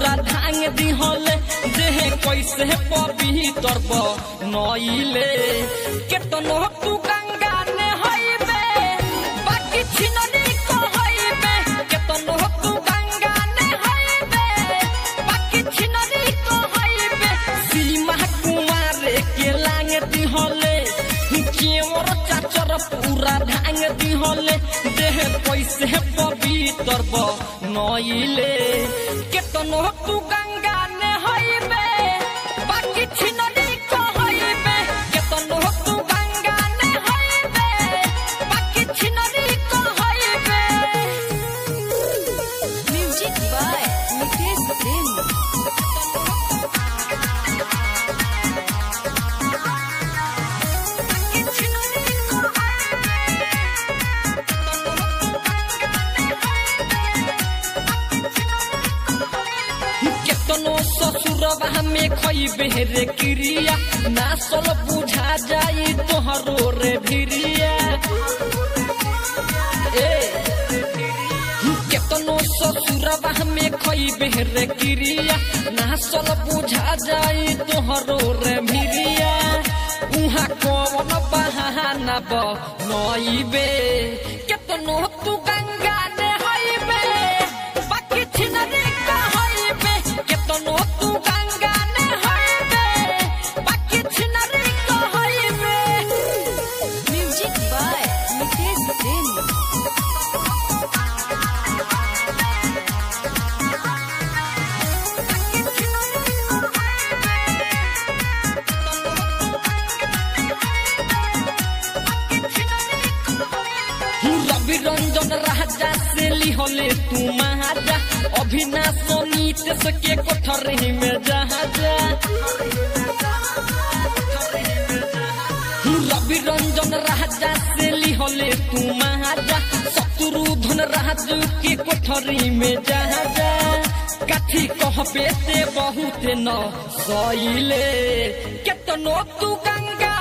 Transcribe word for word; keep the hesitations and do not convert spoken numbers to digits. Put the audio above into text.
पूरा धांग दिहले देह कैसे पवित्र बनइले केतनो तू गंगा ने हइबे बाकी छिनरी कहइबे केतनो तू गंगा ने हइबे बाकी छिनरी कहइबे सीमा कुमार के लांग दिहले केवर चाचर पूरा धांग दिहले देह कैसे पवित्र बनइले केतनो तू गंगा ने हइबे बाकी छिनरी कहइबे केतनो तू गंगा ने हइबे बाकी छिनरी कहइबे। Music by Mukesh Singh. ससुरवा में खइबे रे क्रिया नासल बुझा जाई तोहरो रे भिरिया ए केतनो ससुरवा में खइबे रे क्रिया नासल बुझा जाई तोहरो रे भिरिया उहा कौन बहाना बनइबे केतनो तू गंगा ने हइबे बाकी छिनरी कहइबे केतनो तू गंगा ने हइबे बाकी छिनरी कहइबे। Music by Mukesh Singh. रवि रंजन राजा से लिहले तू महाजा अभिनाश नीतीश के कोठरी में जहाजा रवि रंजन राजा से लिहले तू महाजा शत्रुघ्न राजू के कोठरी में जहाजा कथी कहबे ते बहुत न सइले केतनो तू गंगा